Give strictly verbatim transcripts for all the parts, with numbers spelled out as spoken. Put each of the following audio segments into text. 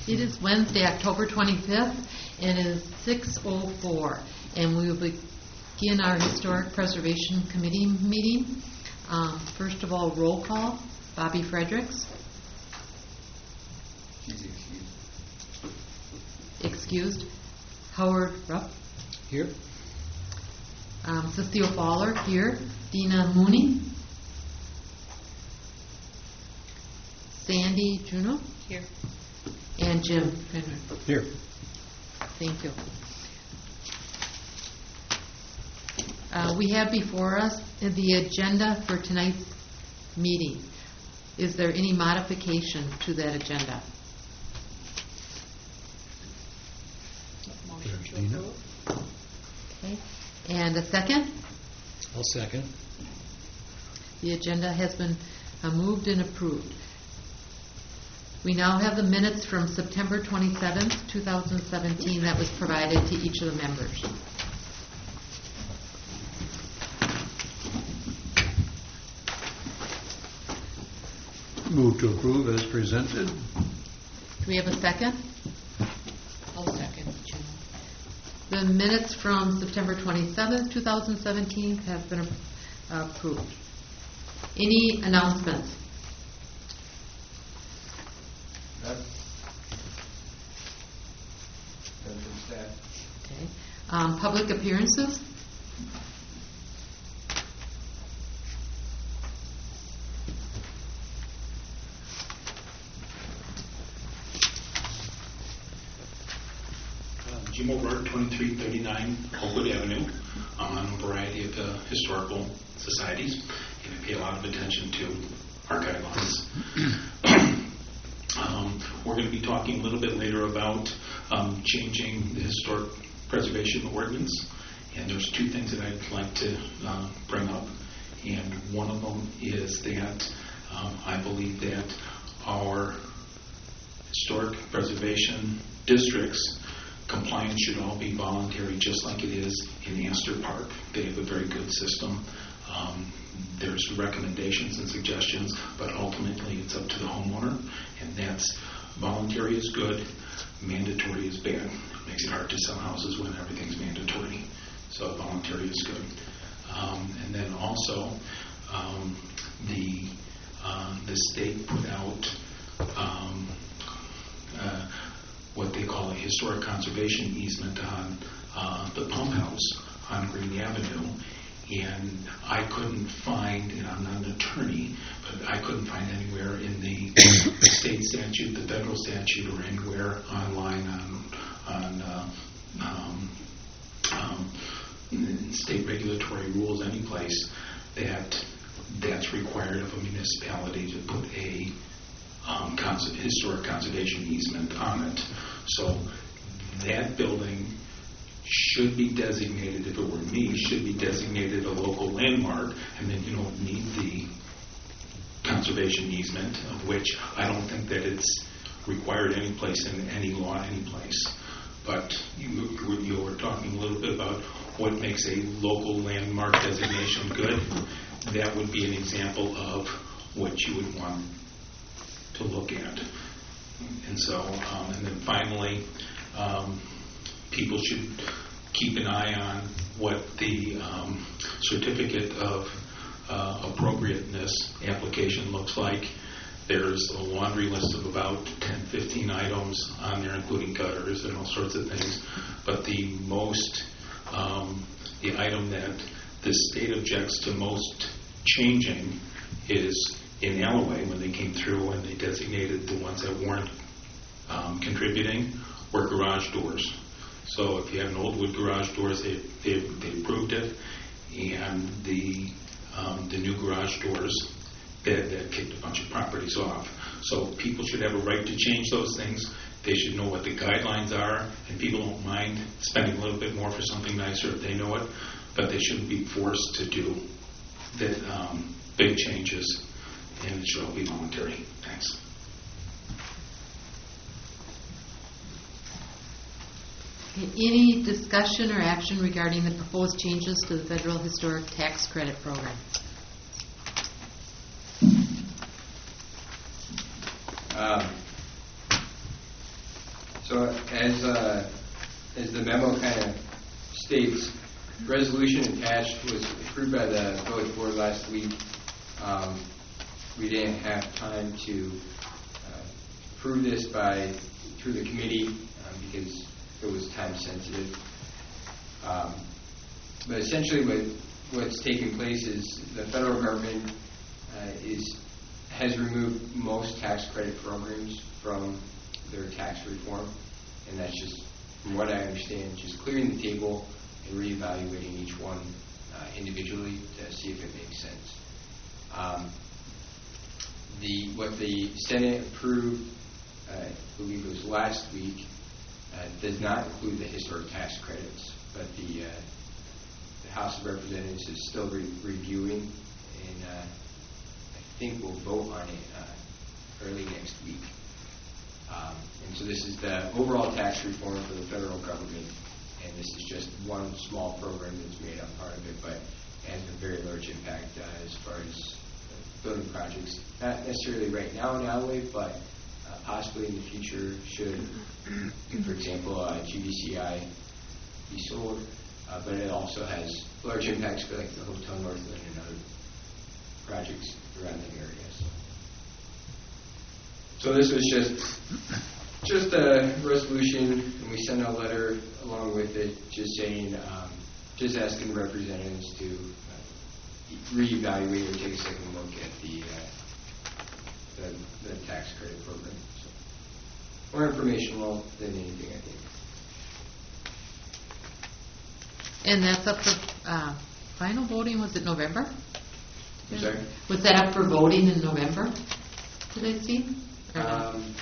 It is Wednesday, October twenty-fifth, and it is six oh four. And we will begin our Historic Preservation Committee meeting. Um, first of all, roll call. Bobby Fredericks. She's excused. Excused. Howard Rupp. Here. Um, Cecile Fowler, here. Dina Mooney. Sandy Juno. Here. And Jim Fenner. Here. Thank you. Uh, we have before us the agenda for tonight's meeting. Is there any modification to that agenda? Motion to approve. Okay. And a second? I'll second. The agenda has been uh, moved and approved. We now have the minutes from September twenty-seventh, two thousand seventeen that was provided to each of the members. Move to approve as presented. Do we have a second? I'll second. Jim. The minutes from September twenty-seventh, two thousand seventeen have been uh, approved. Any announcements? That's, that's from staff. Okay. Um, public appearances? Uh, Jim O'Rourke, twenty-three thirty-nine Oakwood Avenue. I'm on a variety of uh, historical societies, and I pay a lot of attention to our guidelines. um, we're going to be talking a little bit later about um, changing the historic preservation ordinance, and there's two things that I'd like to uh, bring up, and one of them is that um, I believe that our historic preservation districts compliance should all be voluntary, just like it is in Astor Park. They have a very good system. Um, there's recommendations and suggestions, but ultimately it's up to the homeowner, and that's voluntary is good, mandatory is bad. It makes it hard to sell houses when everything's mandatory. So voluntary is good. Um, and then also, um, the uh, the state put out um, uh, what they call a historic conservation easement on uh, the pump house on Green Avenue. And I couldn't find, and I'm not an attorney, but I couldn't find anywhere in the state statute, the federal statute, or anywhere online on, on uh, um, um, state regulatory rules, any place, that that's required of a municipality to put a Um, cons- historic conservation easement on it. So that building should be designated, if it were me, should be designated a local landmark, and then you don't need the conservation easement, of which I don't think that it's required any place in any law, any place. But you, you were talking a little bit about what makes a local landmark designation good. That would be an example of what you would want to look at. And so, um, and then finally, um, people should keep an eye on what the um, certificate of uh, appropriateness application looks like. There's a laundry list of about ten, fifteen items on there, including gutters and all sorts of things. But the most, um, the item that the state objects to most changing is in Alloway, when they came through and they designated the ones that weren't um, contributing, were garage doors. So if you have an old wood garage doors, they they, they approved it, and the um, the new garage doors that, that kicked a bunch of properties off. So people should have a right to change those things. They should know what the guidelines are, and people don't mind spending a little bit more for something nicer if they know it, but they shouldn't be forced to do the um, big changes. And it should all be voluntary. Thanks. Okay, any discussion or action regarding the proposed changes to the Federal Historic Tax Credit Program? Um, So as, uh, as the memo kind of states, resolution attached was approved by the village board last week. Um, we didn't have time to uh, approve this by through the committee um, because it was time sensitive. Um, but essentially, what what's taking place is the federal government uh, is has removed most tax credit programs from their tax reform, and that's just, from what I understand, just clearing the table and reevaluating each one uh, individually to see if it makes sense. Um, the what the Senate approved, uh, I believe it was last week, uh, does not include the historic tax credits, but the, uh, the House of Representatives is still re- reviewing, and uh, I think we'll vote on it uh, early next week. Um, and so this is the overall tax reform for the federal government, and this is just one small program that's made up part of it, but it has a very large impact uh, as far as uh, building projects. Not necessarily right now in Alloy, but uh, possibly in the future should, for example, uh, G B C I be sold. Uh, but it also has large impacts for like the Hotel Northland and other projects around the area. So. So this was just just a resolution, and we sent a letter along with it, just saying, um, just asking representatives to uh, reevaluate or take a second look at the uh, the, the tax credit program. So more informational than anything, I think. And that's up for uh, final voting. Was it November? I'm sorry? Was that up for voting in November? Did I see? Or no? Um,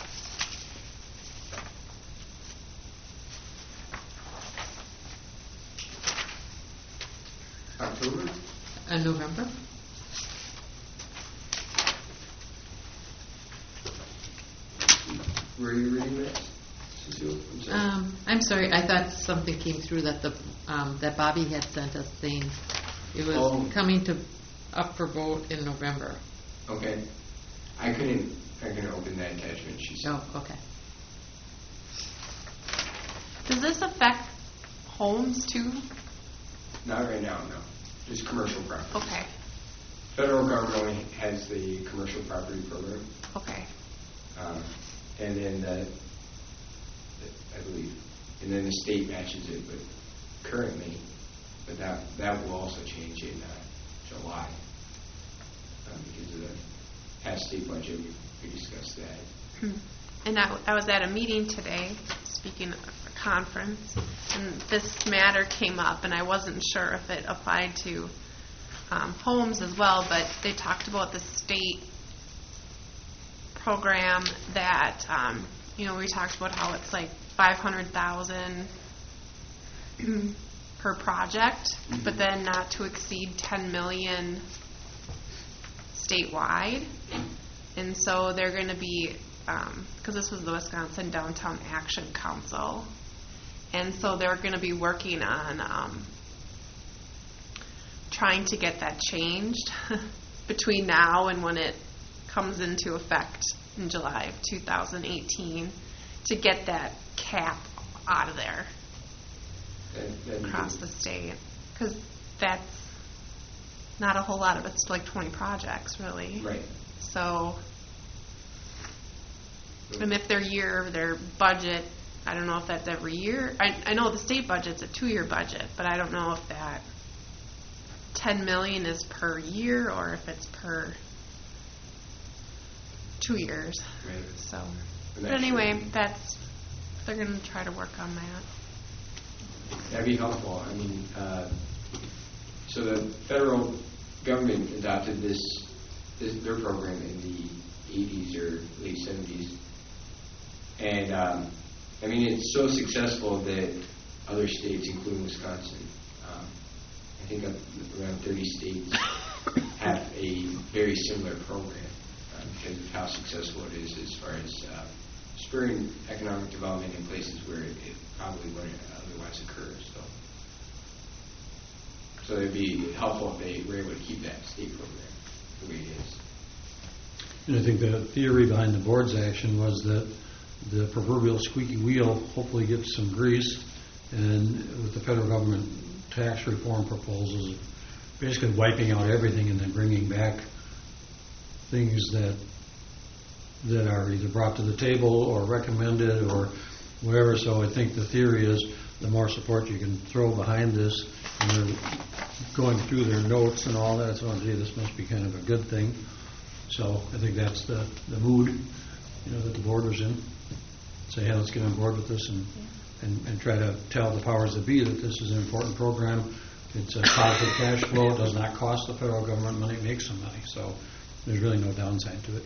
October? Uh, November? Were you reading that, Cecile? I'm sorry. Um, I'm sorry. I thought something came through that the um, that Bobby had sent us saying it was Oh. coming to up for vote in November. Okay. I couldn't, I couldn't open that attachment, she said. Oh, okay. Does this affect homes too? Not right now, no. Just commercial property. Okay, Federal government only has the commercial property program. okay. Um, and then the, the, I believe, and then the state matches it, but currently, but that that will also change in uh, July um, because of the past state budget. We, we discussed that. Hmm. And I, I was at a meeting today, speaking of a conference, and this matter came up, and I wasn't sure if it applied to um, homes as well, but they talked about the state program that, um, you know, we talked about how it's like five hundred thousand dollars per project, Mm-hmm. but then not to exceed ten million statewide. And so they're going to be, because this was the Wisconsin Downtown Action Council, and so they're going to be working on um, trying to get that changed between now and when it comes into effect in July of two thousand eighteen to get that cap out of there That, that'd be across good. the state, because that's not a whole lot of it's like twenty projects really. Right. So, and if their year, their budget, I don't know if that's every year. I, I know the state budget's a two-year budget, but I don't know if that ten million is per year or if it's per two years. Right. So, And but that's anyway, true. that's they're going to try to work on that. That'd be helpful. I mean, uh, so the federal government adopted this, this their program in the eighties or late seventies, and um, I mean it's so successful that other states, including Wisconsin, um, I think up around thirty states have a very similar program um, because of how successful it is as far as uh, spurring economic development in places where it, it probably wouldn't otherwise occur. So, so it'd be helpful if they were able to keep that state program the way it is. And I think the theory behind the board's action was that the proverbial squeaky wheel hopefully gets some grease, and with the federal government tax reform proposals, basically wiping out everything and then bringing back things that that are either brought to the table or recommended or whatever. So I think the theory is the more support you can throw behind this, and they're going through their notes and all that, so gee, this must be kind of a good thing. So I think that's the, the mood, you know, that the board was in. Say, hey, let's get on board with this and, and, and try to tell the powers that be that this is an important program. It's a positive cash flow. It does not cost the federal government money. It makes some money. So there's really no downside to it.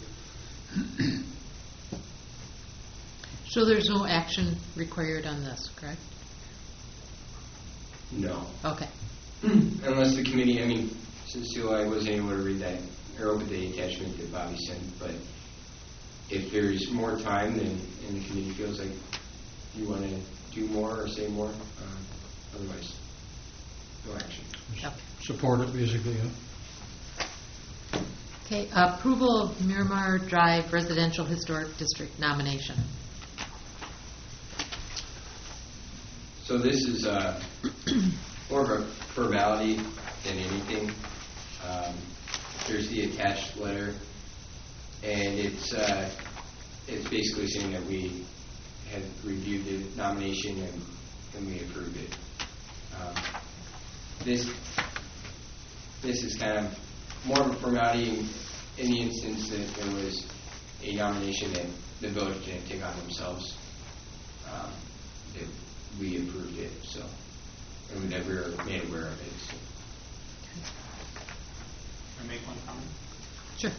So there's no action required on this, correct? No. Okay. Unless the committee, I mean, Cecile, I wasn't able to read that, or open the attachment that Bobby sent, but if there's more time then, and the committee feels like you want to do more or say more, uh, otherwise, no action. Okay. Support it, basically, yeah. Okay, approval of Miramar Drive Residential Historic District nomination. So this is uh, more of a formality than anything. Um, there's the attached letter, and it's uh, it's basically saying that we have reviewed the nomination and, and we approved it. Um, this this is kind of more of a formality in, in the instance that there was a nomination that the village didn't take on themselves. Um, that we approved it, so, and that we were made aware of it. So. Can I make one comment? Sure.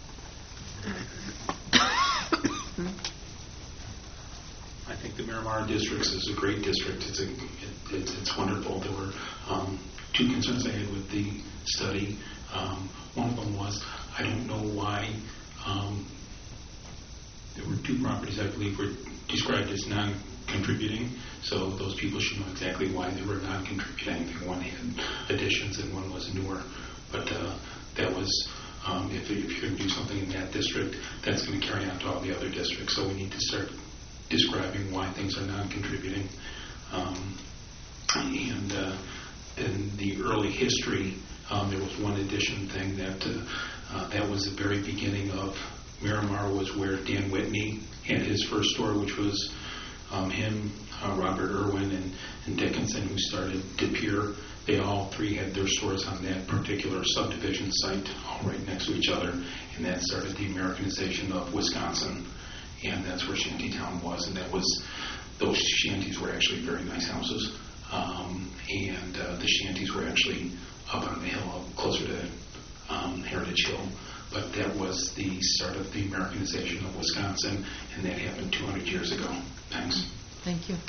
I think the Miramar Districts is a great district. It's a, it, it's, it's wonderful. There were um, two concerns I had with the study. Um, one of them was I don't know why um, there were two properties I believe were described as non-contributing. So those people should know exactly why they were non-contributing. I think one had additions and one was newer. But uh, that was um, if, if you're going to do something in that district, that's going to carry on to all the other districts. So we need to start describing why things are non-contributing. Um, and uh, in the early history, um, there was one addition thing that uh, uh, that was the very beginning of Miramar, was where Dan Whitney had his first store, which was um, him, uh, Robert Irwin, and, and Dickinson, who started De Pere. They all three had their stores on that particular subdivision site, all right next to each other, and that started the Americanization of Wisconsin. And that's where Shantytown was, and that was, those shanties were actually very nice houses, um, and uh, the shanties were actually up on the hill, up closer to um, Heritage Hill, but that was the start of the Americanization of Wisconsin, and that happened two hundred years ago. Thanks. Thank you.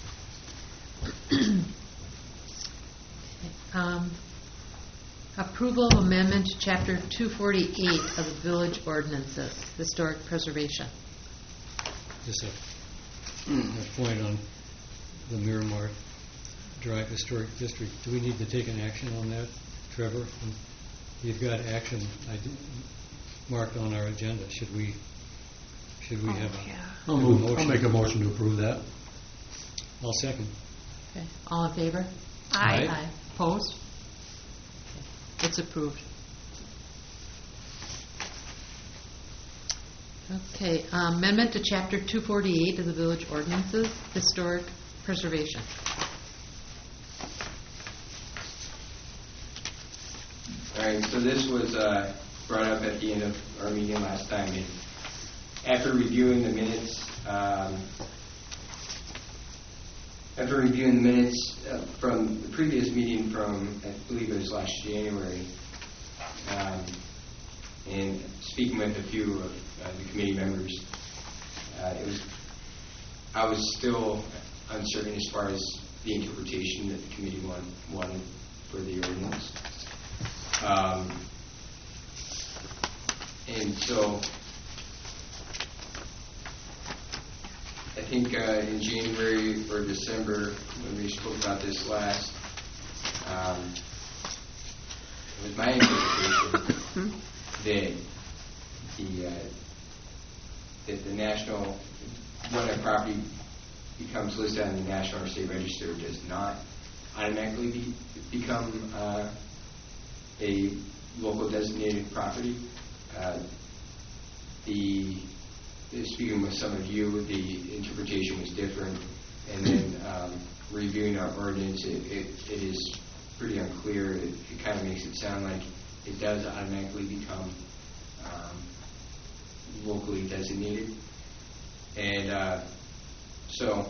um, approval of amendment to Chapter two forty-eight of the Village Ordinances, Historic Preservation. Just a, a point on the Miramar Drive Historic District. Do we need to take an action on that, Trevor? You've got action I did, marked on our agenda. Should we? Should we Oh, have a, yeah. I'll, have a move, motion? I'll make a motion to approve that. I'll second. Okay. All in favor? Aye. Aye. Opposed? Okay. It's approved. Okay. Um, amendment to Chapter two forty-eight of the Village Ordinances, Historic Preservation. All right, so this was uh, brought up at the end of our meeting last time. And after reviewing the minutes, um, after reviewing the minutes uh, from the previous meeting from, I believe it was last January, um, and speaking with a few of uh, the committee members, uh, it was I was still uncertain as far as the interpretation that the committee want, wanted for the ordinance. Um, and so I think uh, in January or December, when we spoke about this last, um, it was my interpretation that the uh, that the national when a property becomes listed on the National or State Register, it does not automatically be, become uh, a local designated property. Uh, the speaking with some of you, the interpretation was different, and then um, reviewing our ordinance, it, it, it is pretty unclear. It, it kind of makes it sound like it does automatically become um, locally designated. And uh, so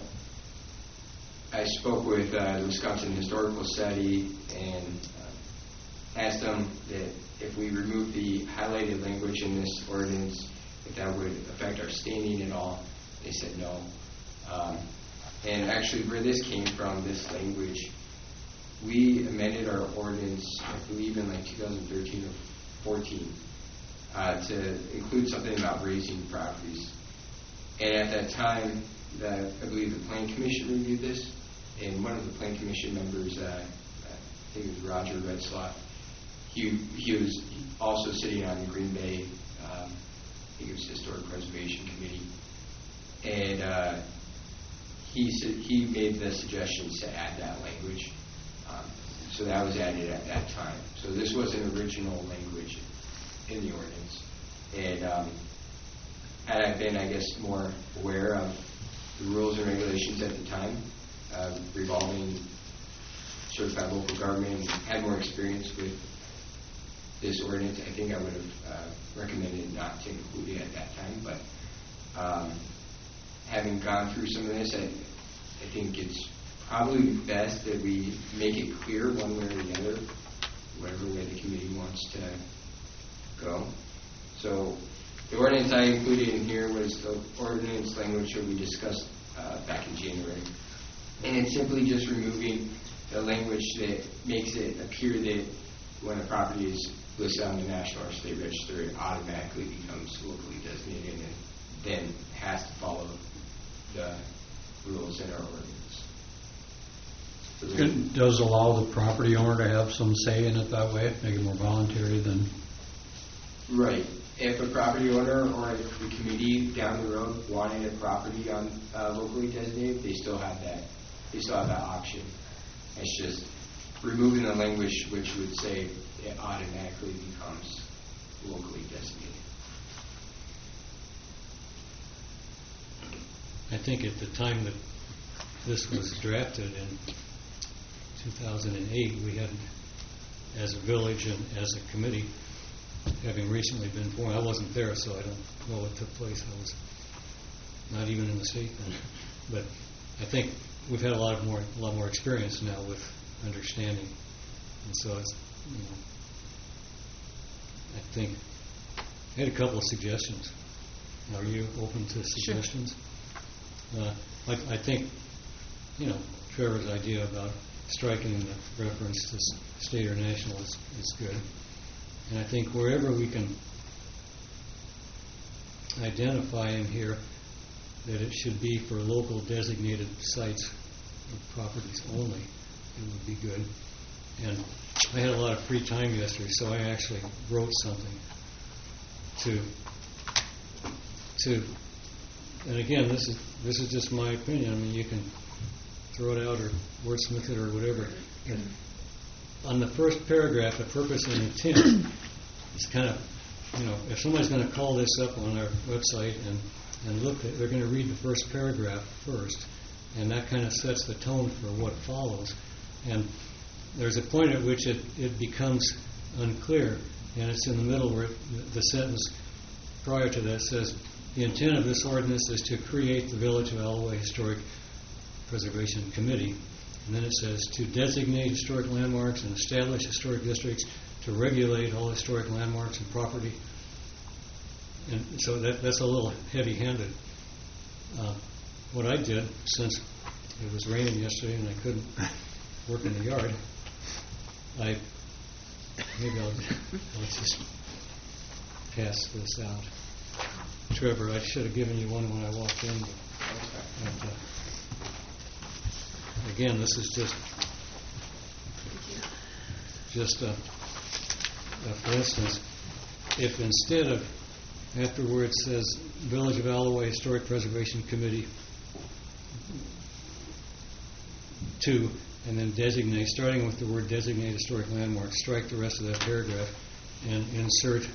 I spoke with uh, the Wisconsin Historical Society and uh, asked them that if we remove the highlighted language in this ordinance, if that would affect our standing at all. They said no. Um, and actually where this came from, this language, we amended our ordinance, I believe in like two thousand thirteen or fourteen, uh, to include something about raising properties. And at that time, the, I believe the Plan Commission reviewed this, and one of the Plan Commission members, uh, I think it was Roger Redsloff, he, he was also sitting on the Green Bay um, I think it was Historic Preservation Committee, and uh, he su- he made the suggestions to add that language. Um, so that was added at that time. So this was an original language in the ordinance. And um, had I been, I guess, more aware of the rules and regulations at the time, uh, revolving certified local government, and had more experience with this ordinance, I think I would have uh, recommended not to include it at that time. But um, having gone through some of this, I, I think it's probably best that we make it clear one way or the other, whatever way the committee wants to go. So the ordinance I included in here was the ordinance language that we discussed uh, back in January. And it's simply just removing the language that makes it appear that when a property is listed on the National or State Register, it automatically becomes locally designated and then has to follow the rules in our ordinance. So It does allow the property owner to have some say in it that way, make it more voluntary than... Right. If a property owner or if the committee down the road wanted a property on uh, locally designated, they still have that. They still have that option. It's just removing the language which would say it automatically becomes locally designated. I think at the time that this was drafted in two thousand eight, we had, as a village and as a committee, having recently been formed, I wasn't there, so I don't know what took place. I was not even in the state then. But I think we've had a lot of more, a lot more experience now with understanding, and so it's, you know, I think I had a couple of suggestions. Are you open to suggestions? Sure. Uh, I, I think, you know, Trevor's idea about striking the reference to state or national is, is good. And I think wherever we can identify in here that it should be for local designated sites or properties only, it would be good. And I had a lot of free time yesterday, so I actually wrote something to to and again, this is this is just my opinion. I mean, you can throw it out or wordsmith it or whatever. And on the first paragraph, the purpose and intent is kind of, you know, if somebody's going to call this up on our website and, and look at, they're going to read the first paragraph first, and that kind of sets the tone for what follows. And there's a point at which it, it becomes unclear, and it's in the middle where it, the sentence prior to that says, the intent of this ordinance is to create the Village of Alloway Historic Preservation Committee. And then it says to designate historic landmarks and establish historic districts, to regulate all historic landmarks and property. And so that, that's a little heavy-handed. Uh, what I did, since it was raining yesterday and I couldn't work in the yard, I maybe I'll let's just pass this out. Trevor, I should have given you one when I walked in. But, uh, again, this is just just uh, uh, for instance, if instead of afterwards says Village of Alloway Historic Preservation Committee two, and then designate, starting with the word designate historic landmark, strike the rest of that paragraph and insert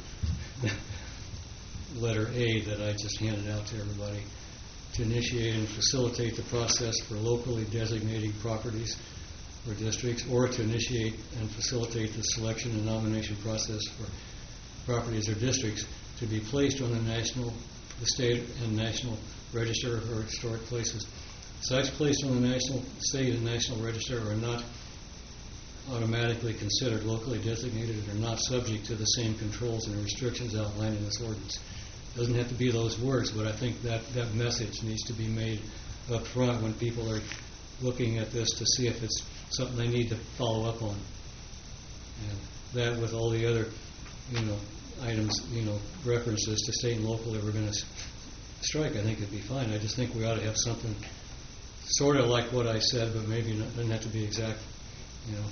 letter A that I just handed out to everybody, to initiate and facilitate the process for locally designating properties or districts, or to initiate and facilitate the selection and nomination process for properties or districts to be placed on the national, the state and national register of historic places. Sites placed on the national, state, and national register are not automatically considered locally designated and are not subject to the same controls and restrictions outlined in this ordinance. It doesn't have to be those words, but I think that, that message needs to be made up front when people are looking at this to see if it's something they need to follow up on. And that, with all the other, you know, items, you know, references to state and local that we're going to strike, I think it'd be fine. I just think we ought to have something sort of like what I said, but maybe not, doesn't have to be exact, you know.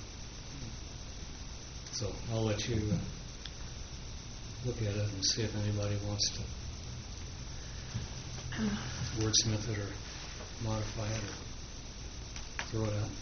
So I'll let you uh, look at it and see if anybody wants to wordsmith it or modify it or throw it out.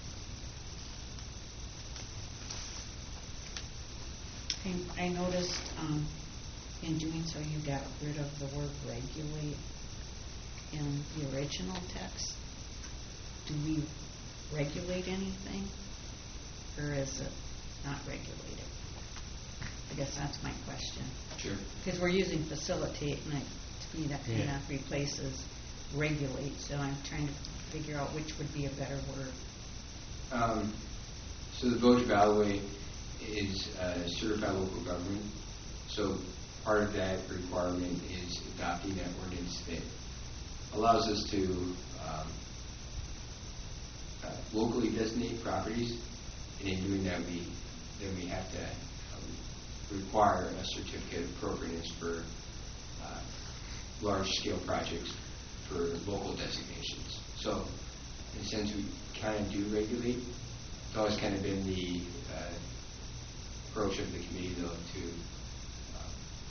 I, I noticed um, in doing so you got rid of the word regulate in the original text. Do we regulate anything, or is it not regulated? I guess that's my question. Sure. Because we're using facilitate, and it, to me that kind Yeah. of replaces regulate, so I'm trying to figure out which would be a better word. Um, so the Village of Alloway is a certified local government, so part of that requirement is adopting that ordinance that allows us to um, uh, locally designate properties, and in doing that we then we have to um, require a certificate of appropriateness for uh, large-scale projects for local designations. So in a sense we kind of do regulate. It's always kind of been the uh, approach of the committee, though, to um,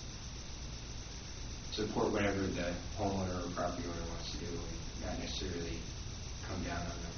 support whatever the homeowner or property owner wants to do, and not necessarily come down on them.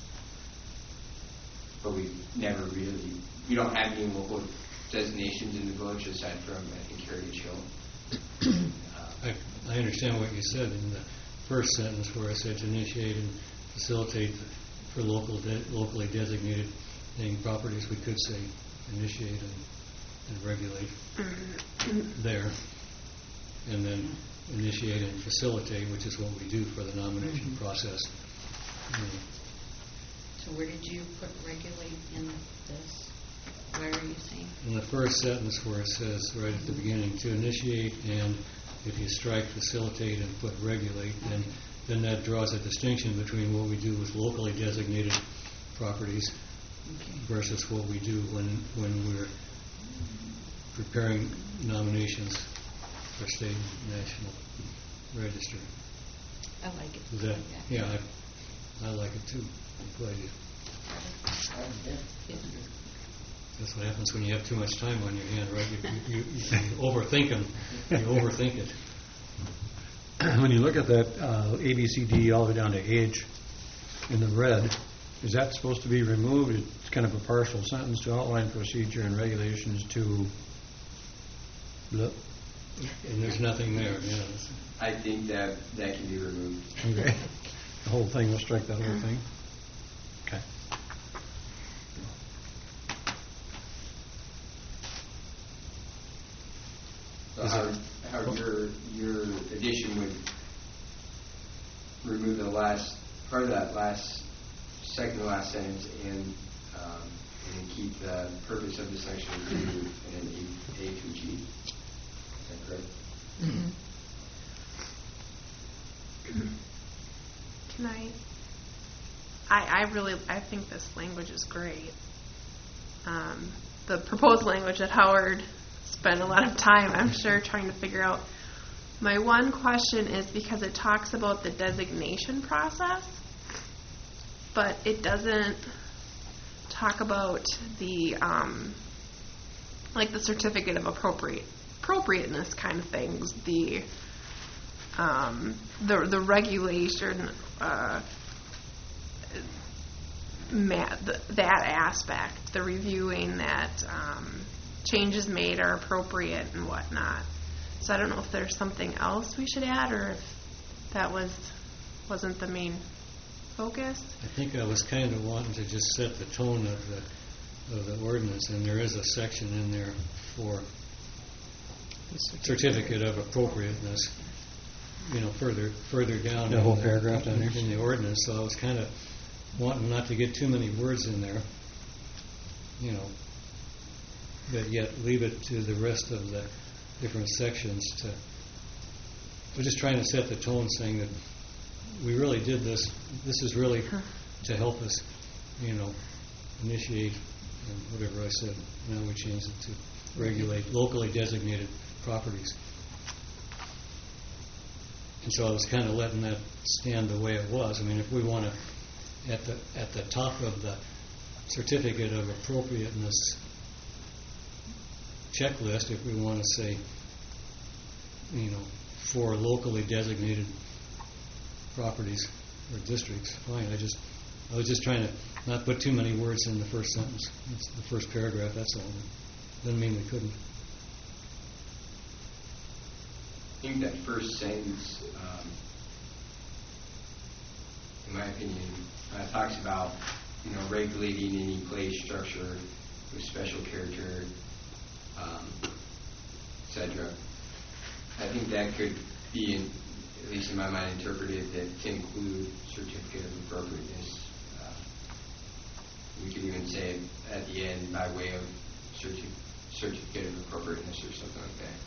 But we never really, we don't have any local designations in the village aside from, I think, Heritage Hill. uh, I, I understand what you said in the first sentence where I said to initiate and facilitate the, for local de- locally designated named properties. We could say initiate and, and regulate there, and then initiate and facilitate, which is what we do for the nomination Mm-hmm. process. You know, So where did you put regulate in this? Where are you saying? in the first sentence where it says right at the beginning to initiate, and if you strike facilitate and put regulate, then then that draws a distinction between what we do with locally designated properties Okay. versus what we do when when we're preparing nominations for state and national register. I like it. Is that, like that. yeah, I, I like it too. I'm glad you. That's what happens when you have too much time on your hand, right? You, you, you, you overthink them. You overthink it. When you look at that uh, A, B, C, D all the way down to age in the red, is that supposed to be removed? It's kind of a partial sentence to outline procedure and regulations to. Bleh. And there's nothing there. Yeah. I think that that can be removed. Okay. The whole thing, we'll strike that whole thing. Okay. So Is how, it- how your your addition would remove the last part of that last second to last sentence and um, and keep the purpose of the section to in an A, A through G. Is that correct? Mhm. Can I? I, I really, I think this language is great. Um, the proposed language that Howard spent a lot of time, I'm sure, trying to figure out. My one question is because it talks about the designation process, but it doesn't talk about the, um, like the certificate of appropriate appropriateness kind of things, the um, the the regulation, uh, ma- th- that aspect, the reviewing that um, changes made are appropriate and whatnot. So I don't know if there's something else we should add, or if that was wasn't the main focus. I think I was kind of wanting to just set the tone of the of the ordinance, and there is a section in there for certificate of appropriateness, you know, further further down The in whole the- paragraph down there? in the ordinance. So I was kind of wanting not to get too many words in there, you know, but yet leave it to the rest of the different sections to. We're just trying to set the tone, saying that we really did this. This is really to help us, you know, initiate and whatever I said. Now we changed it to regulate locally designated properties. And so I was kind of letting that stand the way it was. I mean, if we want to, at the at the top of the certificate of appropriateness checklist, if we want to say, you know, for locally designated properties or districts, fine. I just, I was just trying to not put too many words in the first sentence. It's the first paragraph, that's all. Doesn't mean we couldn't. I think that first sentence, um, in my opinion, uh, talks about, you know, regulating any place, structure with special character, um, et cetera. I think that could be, in, at least in my mind, interpreted that to include certificate of appropriateness. Uh, we could even say it at the end by way of certi- certificate of appropriateness or something like that.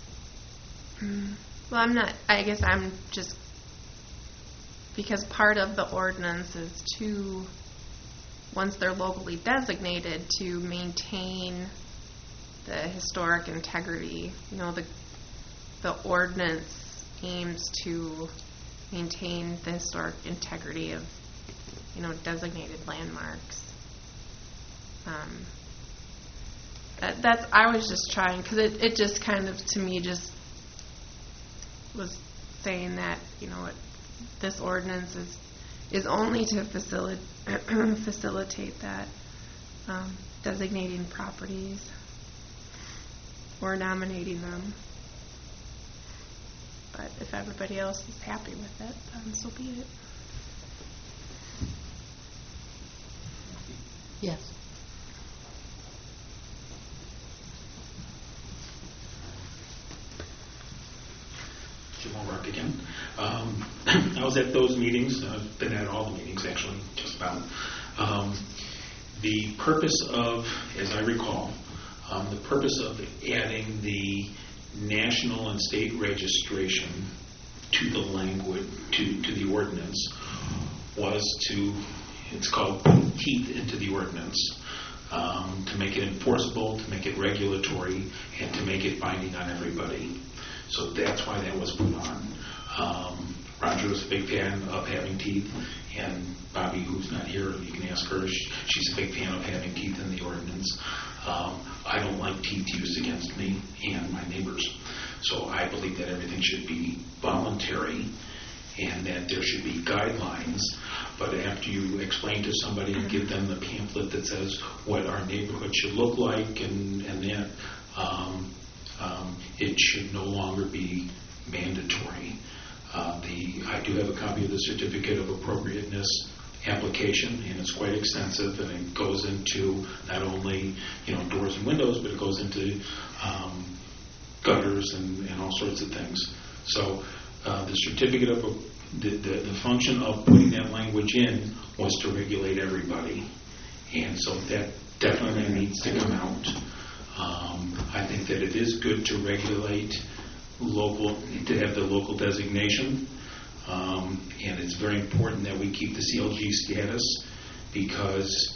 Well, I'm not, I guess I'm just, because part of the ordinance is to, once they're locally designated, to maintain the historic integrity. You know, the the ordinance aims to maintain the historic integrity of, you know, designated landmarks. Um, that, that's, I was just trying, because it, it just kind of, to me, just was saying that, you know, it, this ordinance is is only to facilitate facilitate that, um, designating properties or nominating them. But if everybody else is happy with it, then so be it. Yes. Jim O'Rourke again. Um, I was at those meetings. I've been at all the meetings, actually, just about. Um, the purpose of, as I recall, um, the purpose of adding the national and state registration to the language, to, to the ordinance, was to, it's called put teeth into the ordinance, um, to make it enforceable, to make it regulatory, and to make it binding on everybody. So that's why that was put on. Um, Roger was a big fan of having teeth, and Bobby, who's not here, you can ask her, she, she's a big fan of having teeth in the ordinance. Um, I don't like teeth used against me and my neighbors. So I believe that everything should be voluntary and that there should be guidelines. But after you explain to somebody and give them the pamphlet that says what our neighborhood should look like and, and that, um, Um, it should no longer be mandatory. Uh, the I do have a copy of the certificate of appropriateness application, and it's quite extensive, and it goes into not only, you know, doors and windows, but it goes into um, gutters and, and all sorts of things. So uh, the certificate of the, the the function of putting that language in was to regulate everybody, and so that definitely needs to come out. Um, I think that it is good to regulate local, to have the local designation, um, and it's very important that we keep the C L G status because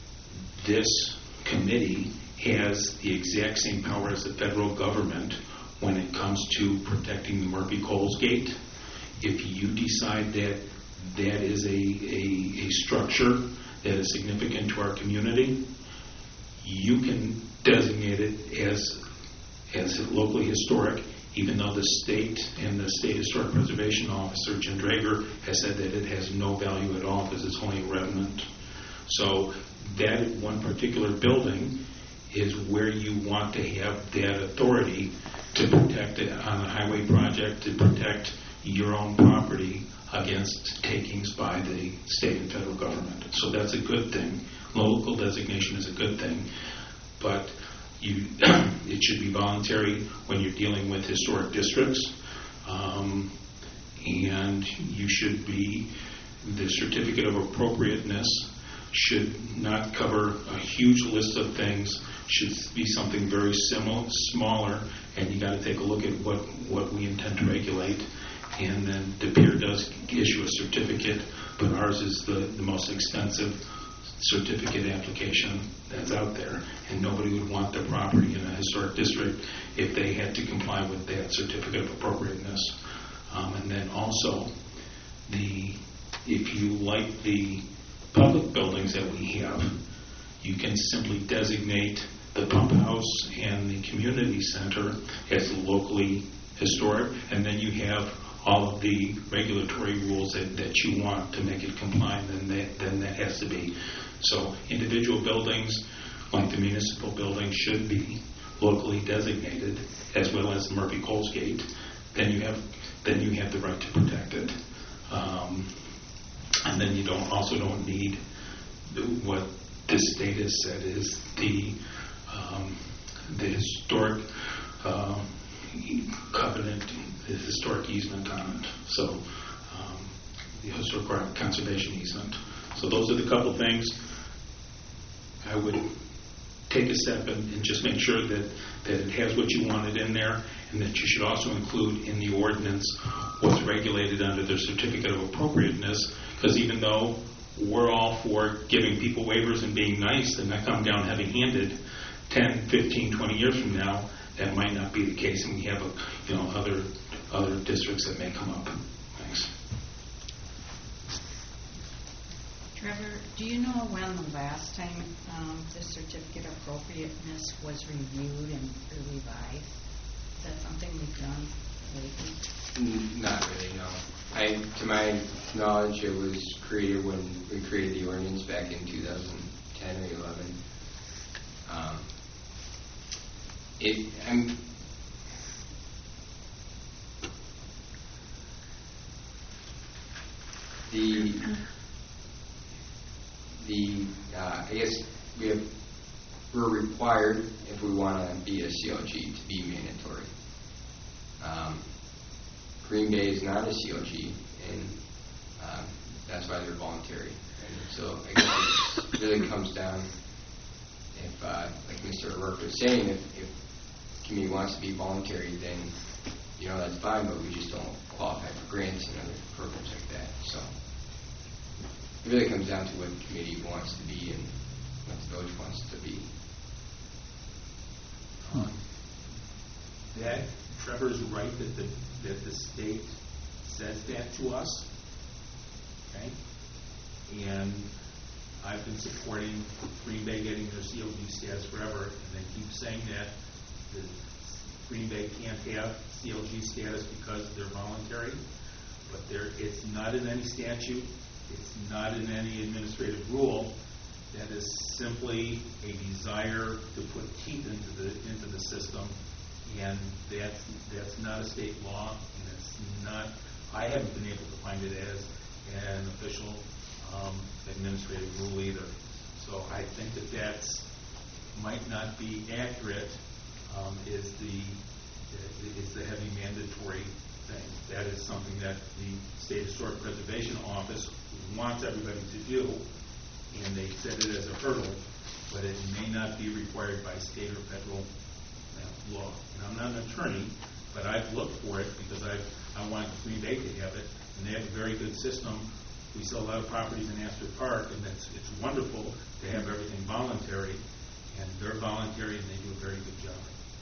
this committee has the exact same power as the federal government when it comes to protecting the Murphy-Coles Gate. If you decide that that is a, a, a structure that is significant to our community, you can designate it as as locally historic, even though the state and the State Historic Preservation Officer, Jim Drager, has said that it has no value at all because it's only a remnant. So that one particular building is where you want to have that authority to protect it on a highway project, to protect your own property against takings by the state and federal government. So that's a good thing. Local designation is a good thing, but you, it should be voluntary when you're dealing with historic districts, um, and you should be, the certificate of appropriateness should not cover a huge list of things, should be something very similar, smaller, and you got to take a look at what, what we intend to regulate. And then the P I R does issue a certificate, but ours is the, the most expensive certificate application that's out there, and nobody would want their property in a historic district if they had to comply with that certificate of appropriateness. Um, and then also, the if you like the public buildings that we have, you can simply designate the pump house and the community center as locally historic, and then you have all of the regulatory rules that, that you want to make it compliant, then that, then that has to be. So individual buildings, like the municipal building, should be locally designated, as well as Murphy Coles Gate. Then you have then you have the right to protect it, um, and then you don't also don't need the, what the state has said is the um, the historic uh, covenant, the historic easement on it. So um, the historic conservation easement. So those are the couple things. I would take a step and, and just make sure that, that it has what you wanted in there, and that you should also include in the ordinance what's regulated under the certificate of appropriateness, because even though we're all for giving people waivers and being nice and not come down heavy-handed, ten, fifteen, twenty years from now, that might not be the case, and we have a, you know, other other districts that may come up. Thanks. Trevor, do you know when the last time um, the certificate of appropriateness was reviewed and revised? Is that something we've done lately? N- Not really, no. I, to my knowledge, it was created when we created the ordinance back in two thousand ten or eleven. Um, it, I'm, the the uh, I guess we have we're required, if we want to be a C L G, to be mandatory. Um, Green Bay is not a C L G, and um, that's why they're voluntary. And so I guess it really comes down, if, uh, like Mister O'Rourke was saying, if, if the community wants to be voluntary, then, you know, that's fine, but we just don't qualify for grants and other programs like that. So it really comes down to what the community wants to be and what the village wants to be. Um, that Trevor's right that the that the state says that to us, okay? And I've been supporting Green Bay getting their C L G status forever, and they keep saying that the Green Bay can't have C L G status because they're voluntary, but there it's not in any statute, it's not in any administrative rule. That is simply a desire to put teeth into the into the system, and that's that's not a state law, and it's not. I haven't been able to find it as an official um, administrative rule either. So I think that that's might not be accurate. Um, is the is the heavy mandatory thing? That is something that the State Historic Preservation Office wants everybody to do. And they set it as a hurdle, but it may not be required by state or federal uh, law. And I'm not an attorney, but I've looked for it because I I want Green Bay to have it, and they have a very good system. We sell a lot of properties in Astor Park, and it's it's wonderful to have everything voluntary, and they're voluntary, and they do a very good job.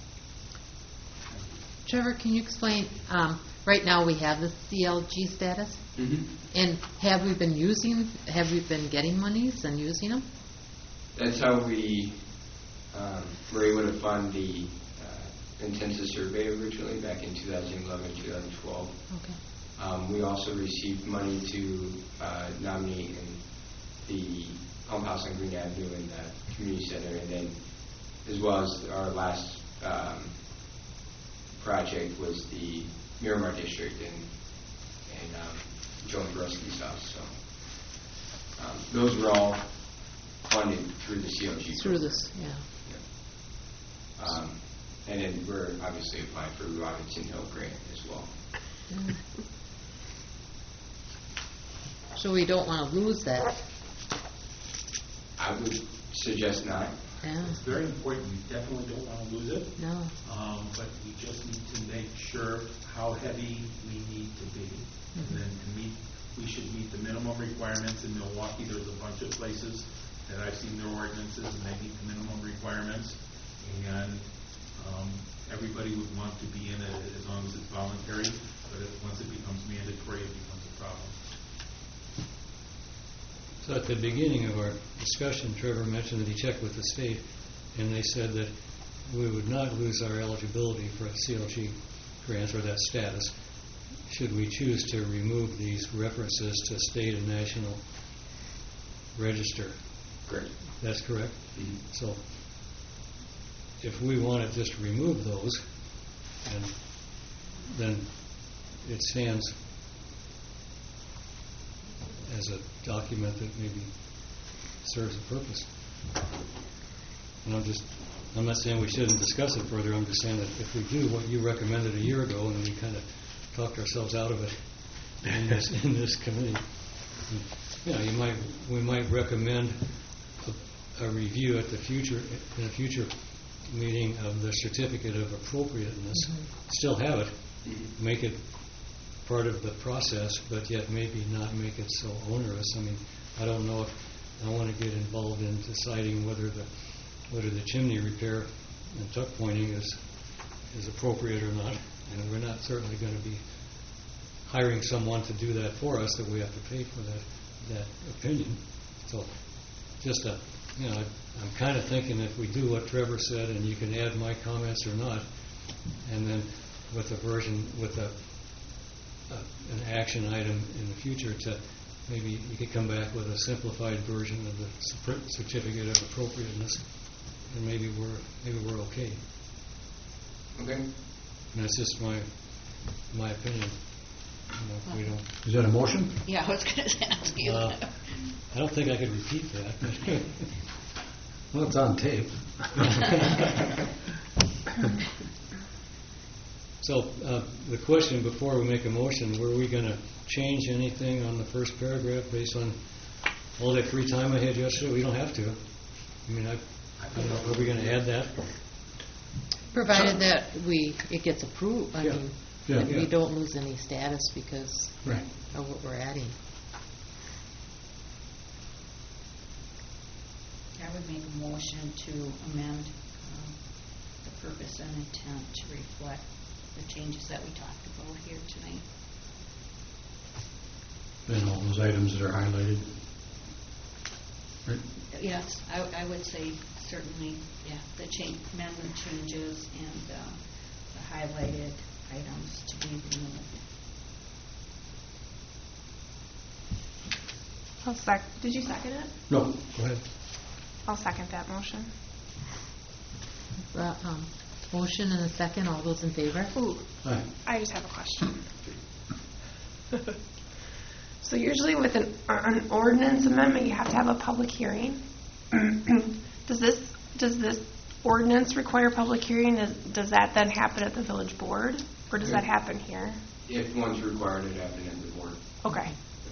Trevor, can you explain, um, right now we have the C L G status, Mm-hmm. and have we been using, have we been getting monies and using them? That's how we um, were able to fund the uh, intensive survey originally back in two thousand eleven, two thousand twelve. Okay. Um, we also received money to uh, nominate in the pump house on Green Avenue and the community center, and then as well as our last um, project was the Miramar district and and um, Joan Borowski's house. So um, those were all funded through the C O G. Through program. this, yeah. Yeah. Um, and then we're obviously applying for the Robinson Hill grant as well. Yeah. So we don't want to lose that. I would suggest not. Yeah. It's very important. We definitely don't want to lose it. No. Um, but we just need to make sure how heavy we need to be. Mm-hmm. And then to meet, we should meet the minimum requirements. In Milwaukee, there's a bunch of places that I've seen their ordinances, and they meet the minimum requirements. And um, everybody would want to be in it as long as it's voluntary. But if, once it becomes mandatory, it becomes a problem. So at the beginning of our discussion, Trevor mentioned that he checked with the state, and they said that we would not lose our eligibility for a C L G grant or that status should we choose to remove these references to state and national register. Correct. That's correct? Mm-hmm. So if we want to just remove those, and then it stands as a document that maybe serves a purpose. And I'm just, I'm not saying we shouldn't discuss it further. I'm just saying that if we do what you recommended a year ago, and we kind of talked ourselves out of it in this in this committee, you know, you might we might recommend a, a review at the future in a future meeting of the certificate of appropriateness. Mm-hmm. Still have it, make it part of the process, but yet maybe not make it so onerous. I mean, I don't know if I want to get involved in deciding whether the whether the chimney repair and tuck pointing is is appropriate or not. And we're not certainly going to be hiring someone to do that for us, that we have to pay for that that opinion. So, just a you know, I, I'm kind of thinking if we do what Trevor said, and you can add my comments or not, and then with a version with a Uh, an action item in the future to maybe you could come back with a simplified version of the cer- certificate of appropriateness, and maybe we're maybe we're okay. Okay. And that's just my my opinion. You know, if we don't. Is that a motion? Yeah, I was going to ask you. Uh, I don't think I could repeat that. Well, it's on tape. So uh, the question before we make a motion, were we going to change anything on the first paragraph based on all that free time I had yesterday? We don't have to. I mean, I, I don't know, are we going to add that? Provided that we, it gets approved, I Yeah. mean, Yeah. that we Yeah. don't lose any status because Right. of what we're adding. I would make a motion to amend um, the purpose and intent to reflect the changes that we talked about here tonight. And all those items that are highlighted. Right? Yes, I, I would say certainly, yeah, the change, amendment changes and uh, the highlighted items to be removed. I'll sec, did you second it? No, go ahead. I'll second that motion. Uh, um, Motion and a second, all those in favor? Ooh, Aye. I just have a question. So usually with an, an ordinance amendment, you have to have a public hearing. Does this, does this ordinance require public hearing? Does, does that then happen at the village board? Or does that happen here? If one's required, it happen at the board. Okay.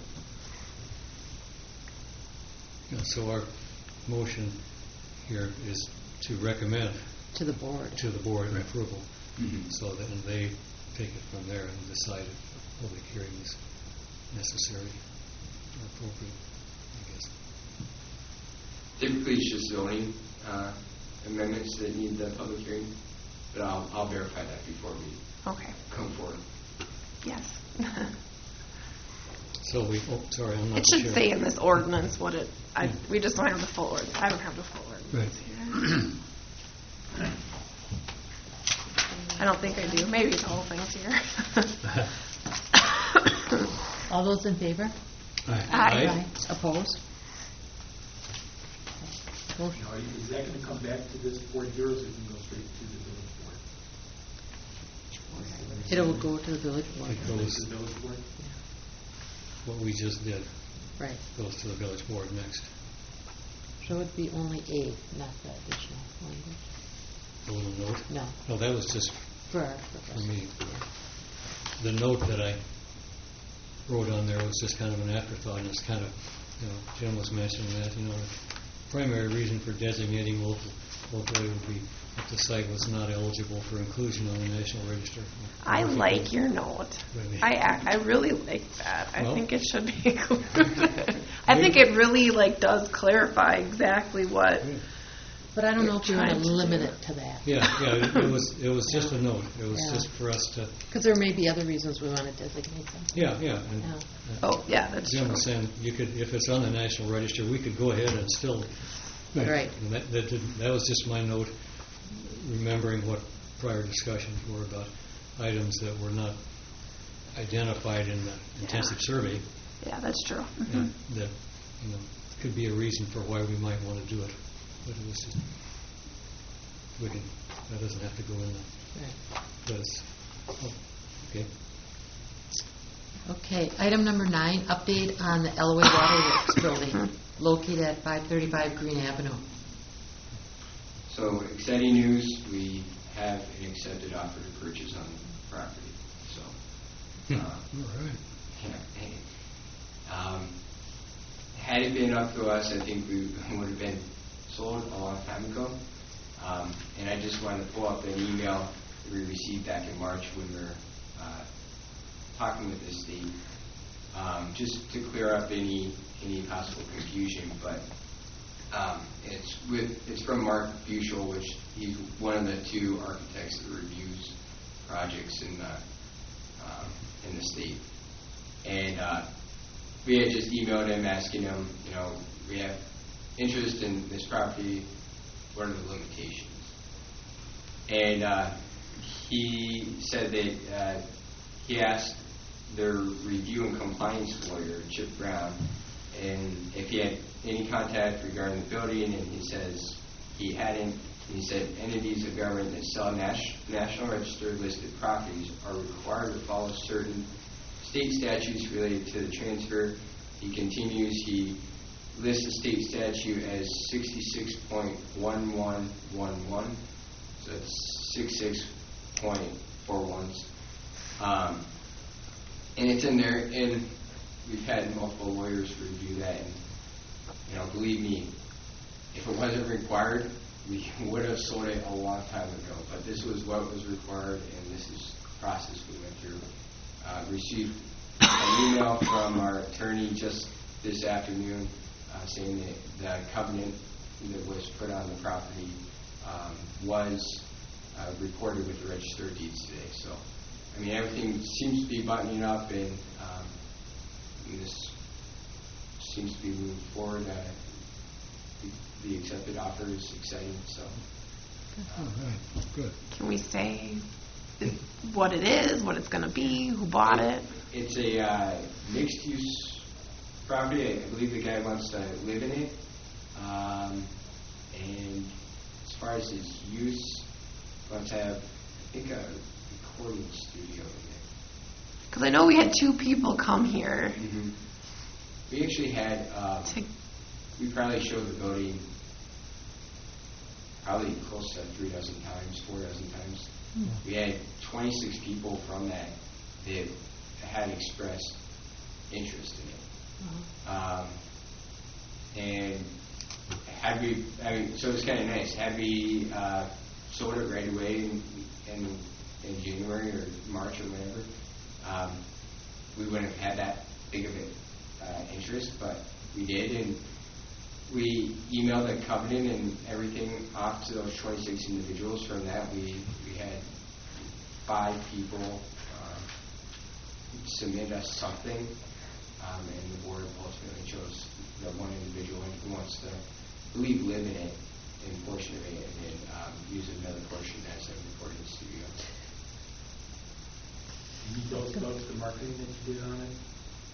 Yeah, so our motion here is to recommend To the board. to the board approval, Mm-hmm. so that they take it from there and decide if a public hearing is necessary or appropriate, I guess. Typically, it's just zoning uh, amendments that need the public hearing, but I'll, I'll verify that before we Okay. come forward. Yes. So we, oh, sorry, I'm not It should sure. say in this ordinance what it, I, we just don't have the full ordinance. I don't have the full ordinance Right. here. I don't think I do. Maybe the whole thing's here. All those in favor? Aye. Aye. Opposed? Motion- Now, is that going to come back to this board here, or is it going to go straight to the village board? It will go to the village board. It Goes goes, to the village board? what we just did Right. goes to the village board next. So it would be only A, not the additional language. The little note? No, No, that was just for our for purpose. me. The note that I wrote on there was just kind of an afterthought, and it's kind of, you know, Jim was mentioning that, you know, the primary reason for designating local, locally would be if the site was not eligible for inclusion on the National Register. I Or if it like was- your note. Really? I ac- I really like that. I Well- think it should be included. I think it really like does clarify exactly what. But I don't know if you want Trying to to limit do. it to that. Yeah, yeah, it it was, it was just a note. It was Yeah. just for us to, Because there may be other reasons we want to designate them. yeah, yeah. and- Yeah. and Oh, yeah, that's Jim true. was saying, you could, if it's on the National Register, we could go ahead and still. Right. And that, that didn't, that was just my note, remembering what prior discussions were about items that were not identified in the intensive survey, Yeah, that's true. and that, you know, could be a reason for why we might want to do it. But it was just, we can, that doesn't have to go in the, Right. but it's, oh, okay. Okay, item number nine, update on the Elway Water Works building located at five thirty-five Green Avenue. So exciting news, we have an accepted offer to purchase on the property, so. uh, All right. yeah, hey. Um, Had it been up to us, I think we would have been sold a long time ago. Um, And I just wanted to pull up an email that we received back in March when we were uh, talking with the state, um, just to clear up any, any possible confusion, but um, it's with, it's from Mark Bushel, which he's one of the two architects that reviews projects in the, um, in the state. And uh, we had just emailed him asking him, you know, we have interest in this property, what are the limitations? And uh, he said that uh, he asked their review and compliance lawyer, Chip Brown, and if he had any contact regarding the building, and he says he hadn't. He said entities of government that sell nas- National Register listed properties are required to follow certain state statutes related to the transfer. He continues, he lists the state statute as sixty-six point one one one one, so it's sixty-six point four ones. Um, and it's in there, and we've had multiple lawyers review that, and, you know, believe me, if it wasn't required, we would have sold it a long time ago, but this was what was required, and this is the process we went through. Uh, received an email from our attorney just this afternoon uh, saying that the covenant that was put on the property um, was uh, recorded with the Register of Deeds today. So, I mean, everything seems to be buttoning up, and, um, and this seems to be moving forward. Uh, the, the accepted offer is exciting, so. All right, good. Can we say what it is, what it's going to be, who bought it? It's a uh, mixed-use property. I believe the guy wants to live in it. Um, and as far as his use, wants to have, I think, a recording studio in Because I know we had two people come here. there. Mm-hmm. We actually had, um, To, we probably showed the building probably close to three dozen times, four dozen times. We had twenty-six people from that that had expressed interest in it. Um, and had we, I mean, so it was kind of nice. Had we uh, sold it right away in, in, in January or March or whatever, um, we wouldn't have had that big of an uh, interest, but we did. And we emailed the covenant and everything off to those twenty-six individuals. From that, we, we had five people um, submit us something, um, and the board ultimately chose the one individual who wants to, I believe, live in it, in a portion of it, and then um, use another portion as a recording studio. Can you tell us about the marketing that you did on it?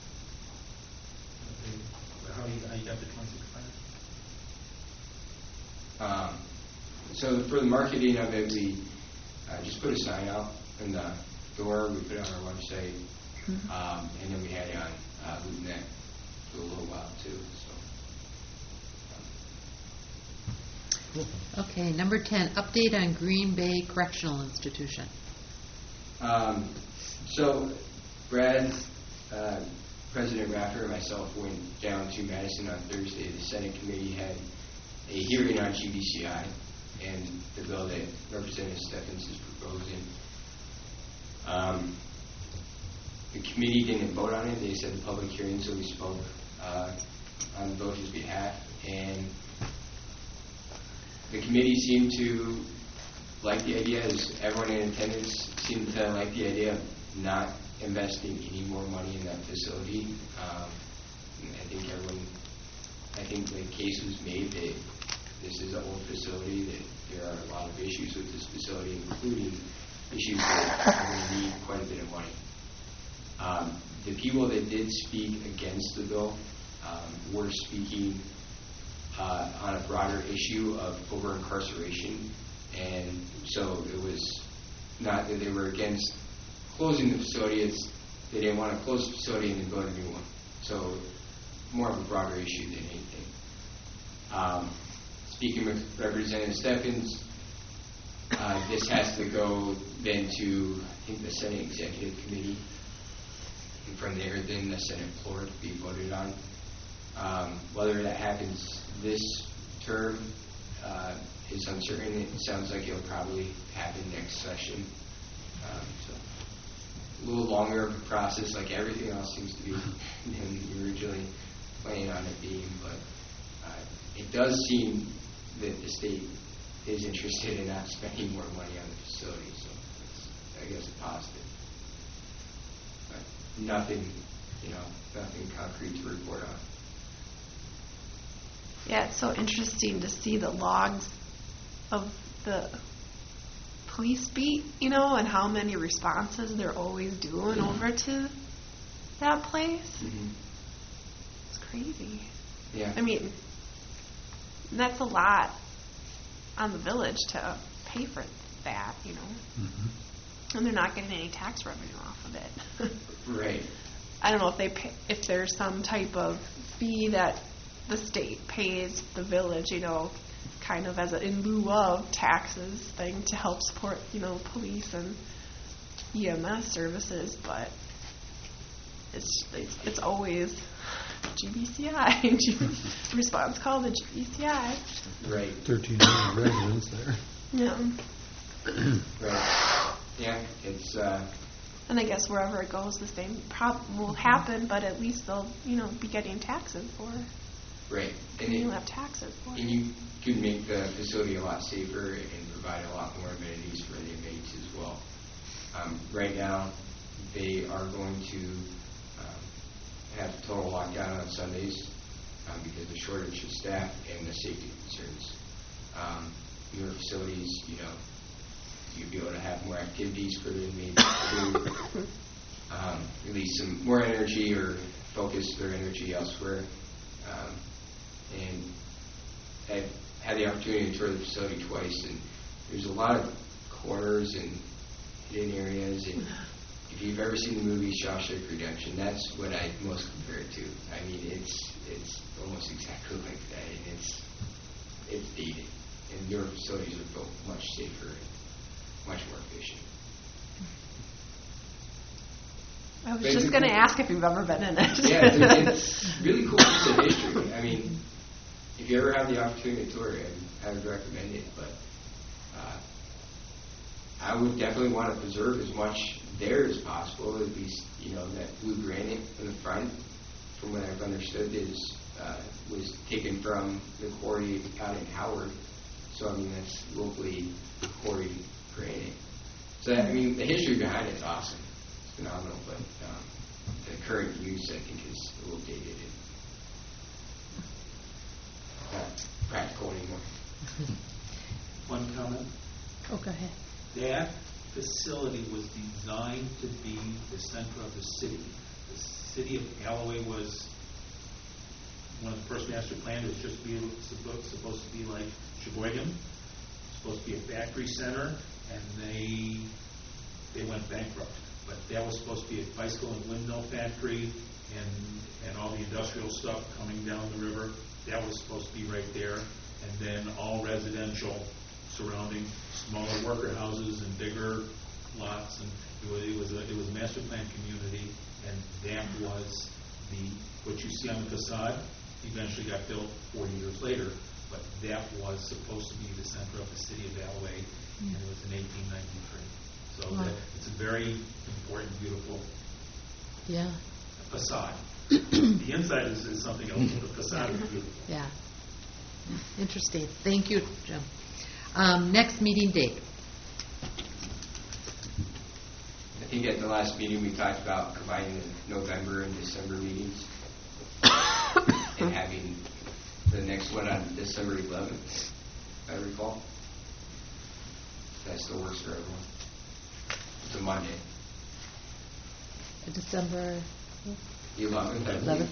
Okay. How you, how you got the twenty-six banners? Um, so for the marketing of it, we uh, just put a sign out in the door. We put it on our website, um, and then we had it on uh, LoopNet for a little while too. So. Okay, number ten, update on Green Bay Correctional Institution. Um, so Brad, uh, President Rafter, and myself went down to Madison on Thursday. The Senate committee had a hearing on G B C I and the bill that Representative Steffens is proposing. Um, the committee didn't vote on it. They said the public hearing, so we spoke uh, on the voters' behalf. And the committee seemed to like the idea, as everyone in attendance seemed to like the idea of not investing any more money in that facility. Um, I think everyone, I think the case was made that this is an old facility, that there are a lot of issues with this facility, including issues that are going to need quite a bit of money. Um, the people that did speak against the bill um, were speaking uh, on a broader issue of over-incarceration, and so it was not that they were against closing the facility, it's they didn't want to close the facility and then build a new one. So more of a broader issue than anything. Um, speaking with Representative Steffens, uh, this has to go then to, I think, the Senate Executive Committee, and from there then the Senate floor to be voted on. Um, whether that happens this term uh, is uncertain. It sounds like it'll probably happen next session. Um, so a little longer of a process, like everything else seems to be than you originally planned on it being, but uh, it does seem that the state is interested in not spending more money on the facility, so that's, I guess, a positive. But nothing, you know, nothing concrete to report on. Yeah, it's so interesting to see the logs of the police beat, you know, and how many responses they're always doing over to that place. Mm-hmm. It's crazy. Yeah. I mean, that's a lot on the village to pay for that, you know. Mm-hmm. And they're not getting any tax revenue off of it. Right. I don't know if they pay, if there's some type of fee that the state pays the village, you know, kind of as a in lieu of taxes thing to help support, you know, police and E M S services, but it's it's, it's always G B C I response call to G B C I. Right. thirteen hundred residents there. Yeah. Right. Yeah, it's uh And I guess wherever it goes, the same problem will happen, but at least they'll, you know, be getting taxes for it. right. And And it, you'll have taxes for and it. you can make the facility a lot safer and provide a lot more amenities for the inmates as well. Um, right now, they are going to um, have total lockdown on Sundays um, because of the shortage of staff and the safety concerns. Um, newer facilities, you know, you'd be able to have more activities for the inmates to um, release some more energy or focus their energy elsewhere. Um, and I've had the opportunity to tour the facility twice, and there's a lot of corners and hidden areas. And if you've ever seen the movie Shawshank Redemption, that's what I most compare it to. I mean, it's it's almost exactly like that, and it's it's dated. And newer facilities are built much safer and much more efficient. I was But just it's going to cool- ask if you've ever been in it. Yeah, it's, it's really cool piece of history. I mean, if you ever have the opportunity to tour it, I would recommend it. But uh, I would definitely want to preserve as much there as possible. At least, you know, that blue granite in the front, from what I've understood, is uh, was taken from the quarry out in Howard. So I mean, that's locally quarried granite. So I mean, the history behind it's awesome. It's phenomenal, but um, the current use, I think, is a little dated and not practical anymore. One comment. Oh, go ahead. Dad, facility was designed to be the center of the city. The city of Alloway was, one of the first master plans was just be able, supposed, supposed to be like Sheboygan, supposed to be a factory center, and they they went bankrupt. But that was supposed to be a bicycle and windmill factory, and and all the industrial stuff coming down the river. That was supposed to be right there, and then all residential surrounding smaller worker houses and bigger lots, and it was it was a, it was a master plan community, and that was the what you see on the facade. Eventually got built forty years later, but that was supposed to be the center of the city of Alloway, mm. and it was in eighteen ninety-three. So wow. that, it's a very important, beautiful yeah. facade. The inside is, is something else, but the facade is beautiful. Yeah. Interesting. Thank you, Jim. Um, next meeting date. I think at the last meeting we talked about combining the November and December meetings and having the next one on December eleventh, if I recall. That still works for everyone. It's a Monday. December eleventh, I believe. eleventh.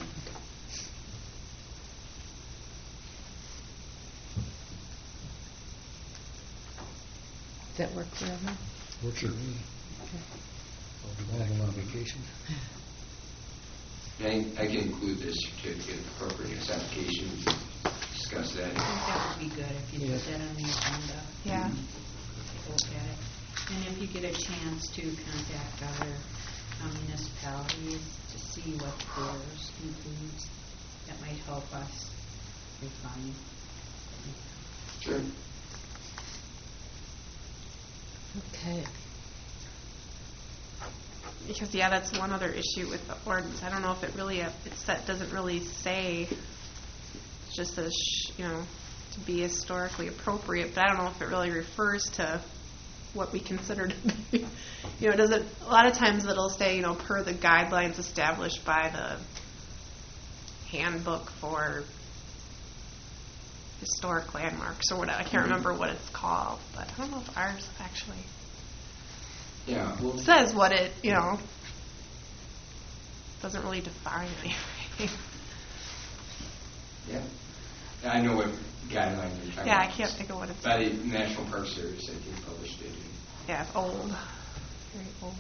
Does that work for everyone? Works for me. Okay. I'll be back on vacation. And I, I can include this certificate of appropriateness application, discuss that. I think that would be good if you put that on the agenda. Yeah. Look at it. And if you get a chance to contact other um, municipalities to see what theirs includes, that might help us refine. Sure. Okay. Because, yeah, that's one other issue with the ordinance. I don't know if it really, uh, it's, that doesn't really say, it just says, sh- you know, to be historically appropriate, but I don't know if it really refers to what we consider to be. You know, it doesn't, a lot of times it'll say, you know, per the guidelines established by the handbook for historic landmarks or whatever. I can't remember what it's called, but I don't know if ours actually Yeah. Well, says what it, you know, doesn't really define anything. yeah. I know what guidelines you're talking Yeah, about. I can't think of what it's. By the National Park Service, I think, published it. Yeah, it's old. Very old.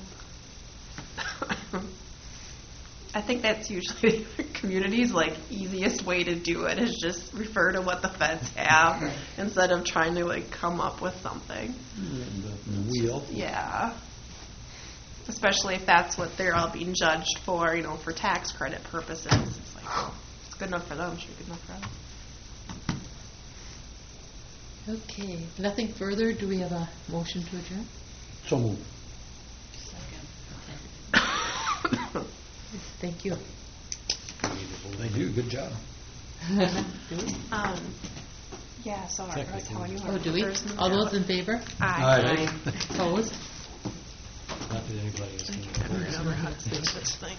I think that's usually the community's like easiest way to do it is just refer to what the feds have instead of trying to like come up with something. Wheel. Yeah. Especially if that's what they're all being judged for, you know, for tax credit purposes. It's like, well, it's good enough for them, should be good enough for us. Okay. Nothing further. Do we have a motion to adjourn? So moved. Second. Thank you. Thank you. Good job. Um, yeah, so our, that's how you Oh, do we? All those in favor? Aye. Aye. Opposed? Not that anybody is going I don't remember how to say this thing.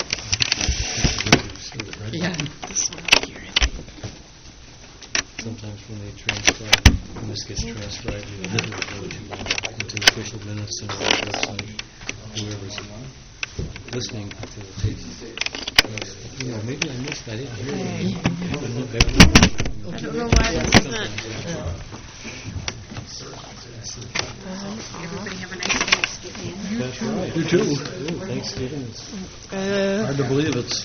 to. Yeah. This one here. Sometimes when they transcribe, when this gets transcribed, it doesn't go to, into official minutes and the website, whoever's listening to the tape. You know, maybe I missed, I didn't hear it. I don't know why this isn't. Everybody have a nice Thanksgiving. That's right. You too. Thanksgiving is Hard to believe it's